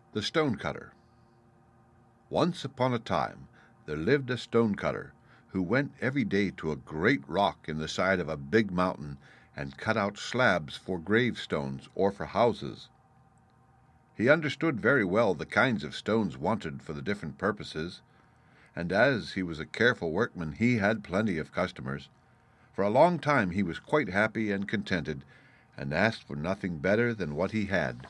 The Stonecutter. Once upon a time there lived a stonecutter who went every day to a great rock in the side of a big mountain and cut out slabs for gravestones or for houses. He understood very well the kinds of stones wanted for the different purposes, and as he was a careful workman he had plenty of customers. For a long time he was quite happy and contented, and asked for nothing better than what he had.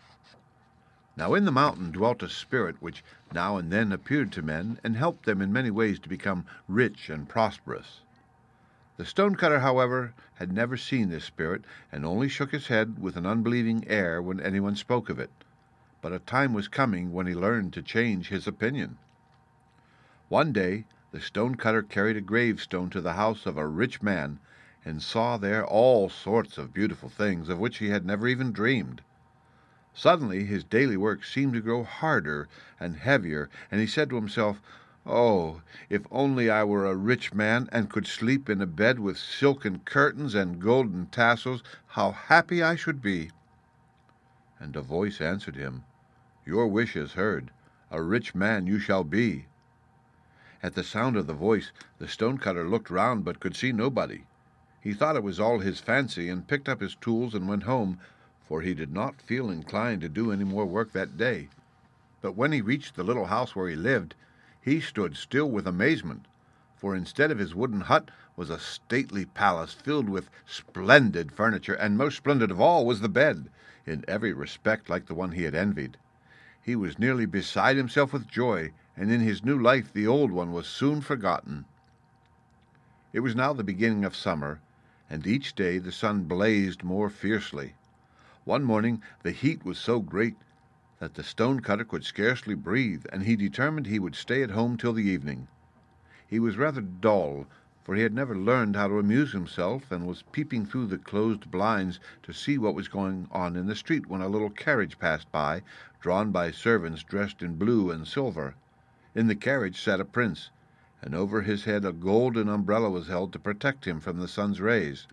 Now in the mountain dwelt a spirit which now and then appeared to men and helped them in many ways to become rich and prosperous. The stonecutter, however, had never seen this spirit, and only shook his head with an unbelieving air when anyone spoke of it. But a time was coming when he learned to change his opinion. One day the stonecutter carried a gravestone to the house of a rich man, and saw there all sorts of beautiful things of which he had never even dreamed. Suddenly his daily work seemed to grow harder and heavier, and he said to himself, "Oh, if only I were a rich man and could sleep in a bed with silken curtains and golden tassels, how happy I should be!" And a voice answered him, "Your wish is heard. A rich man you shall be." At the sound of the voice the stonecutter looked round but could see nobody. He thought it was all his fancy, and picked up his tools and went home, for he did not feel inclined to do any more work that day. But when he reached the little house where he lived, he stood still with amazement, for instead of his wooden hut was a stately palace filled with splendid furniture, and most splendid of all was the bed, in every respect like the one he had envied. He was nearly beside himself with joy, and in his new life the old one was soon forgotten. It was now the beginning of summer, and each day the sun blazed more fiercely. One morning the heat was so great that the stonecutter could scarcely breathe, and he determined he would stay at home till the evening. He was rather dull, for he had never learned how to amuse himself, and was peeping through the closed blinds to see what was going on in the street when a little carriage passed by, drawn by servants dressed in blue and silver. In the carriage sat a prince, and over his head a golden umbrella was held to protect him from the sun's rays.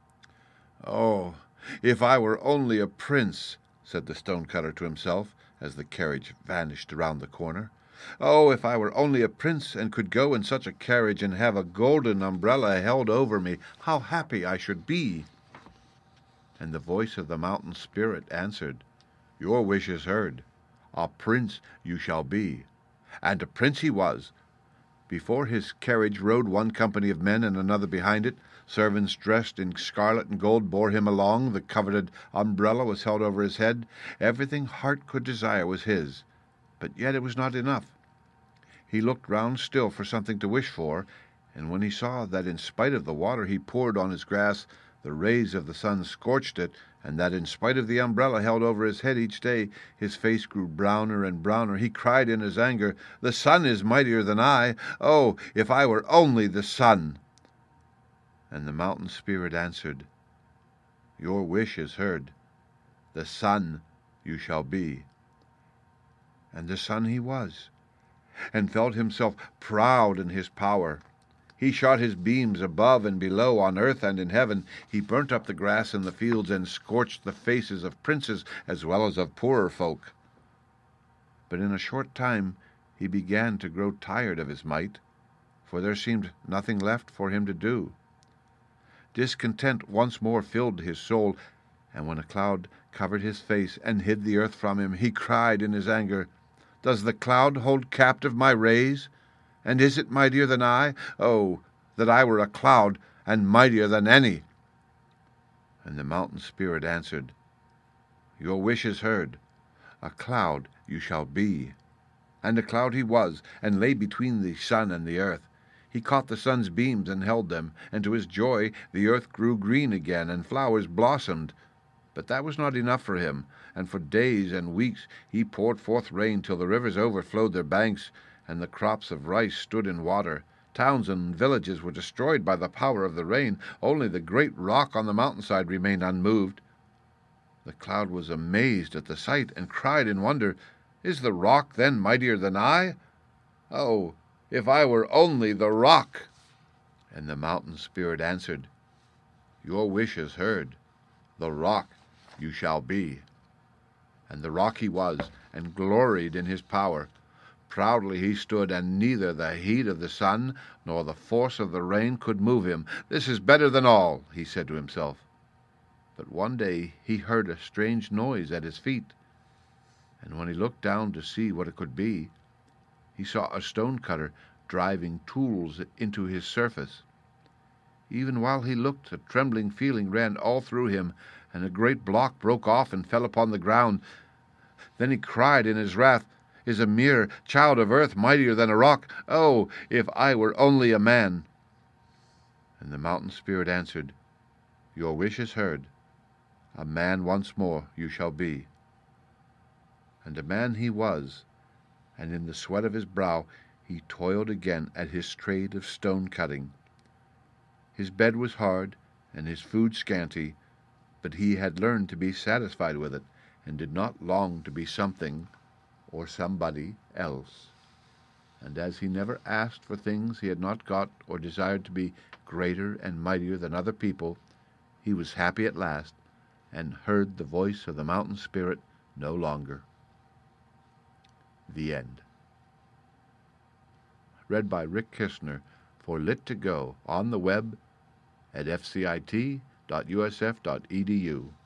"Oh, if I were only a prince," said the stonecutter to himself, as the carriage vanished around the corner. "Oh, if I were only a prince, and could go in such a carriage and have a golden umbrella held over me, how happy I should be!" And the voice of the mountain spirit answered, "Your wish is heard. A prince you shall be." And a prince he was. Before his carriage rode one company of men, and another behind it. Servants dressed in scarlet and gold bore him along. The coveted umbrella was held over his head. Everything heart could desire was his. But yet it was not enough. He looked round still for something to wish for, and when he saw that in spite of the water he poured on his grass, the rays of the sun scorched it, and that in spite of the umbrella held over his head each day, his face grew browner and browner, he cried in his anger, "The sun is mightier than I! Oh, if I were only the sun!" And the mountain spirit answered, "Your wish is heard. The sun you shall be." And the sun he was, and felt himself proud in his power. He shot his beams above and below, on earth and in heaven. He burnt up the grass in the fields, and scorched the faces of princes as well as of poorer folk. But in a short time he began to grow tired of his might, for there seemed nothing left for him to do. Discontent once more filled his soul, and when a cloud covered his face and hid the earth from him, he cried in his anger, "Does the cloud hold captive my rays? And is it mightier than I? Oh, that I were a cloud, and mightier than any!" And the mountain spirit answered, "Your wish is heard. A cloud you shall be." And a cloud he was, and lay between the sun and the earth. He caught the sun's beams and held them, and to his joy the earth grew green again, and flowers blossomed. But that was not enough for him, and for days and weeks he poured forth rain till the rivers overflowed their banks, and the crops of rice stood in water. Towns and villages were destroyed by the power of the rain. Only the great rock on the mountainside remained unmoved. The cloud was amazed at the sight, and cried in wonder, "Is the rock then mightier than I? Oh, if I were only the rock!" And the mountain spirit answered, "Your wish is heard. The rock you shall be." and the rock he was, and gloried in his power. Proudly he stood, and neither the heat of the sun nor the force of the rain could move him. "This is better than all," he said to himself. But one day he heard a strange noise at his feet, and when he looked down to see what it could be, he saw a stone cutter driving tools into his surface. Even while he looked, a trembling feeling ran all through him, and a great block broke off and fell upon the ground. Then he cried in his wrath, "Is a mere child of earth mightier than a rock? Oh, if I were only a man!" And the mountain spirit answered, "Your wish is heard. A man once more you shall be." And a man he was, and in the sweat of his brow he toiled again at his trade of stone cutting. His bed was hard, and his food scanty, but he had learned to be satisfied with it, and did not long to be something or somebody else. And as he never asked for things he had not got, or desired to be greater and mightier than other people, he was happy at last, and heard the voice of the mountain spirit no longer. The end. Read by Rick Kistner for Lit2Go on the web at fcit.usf.edu.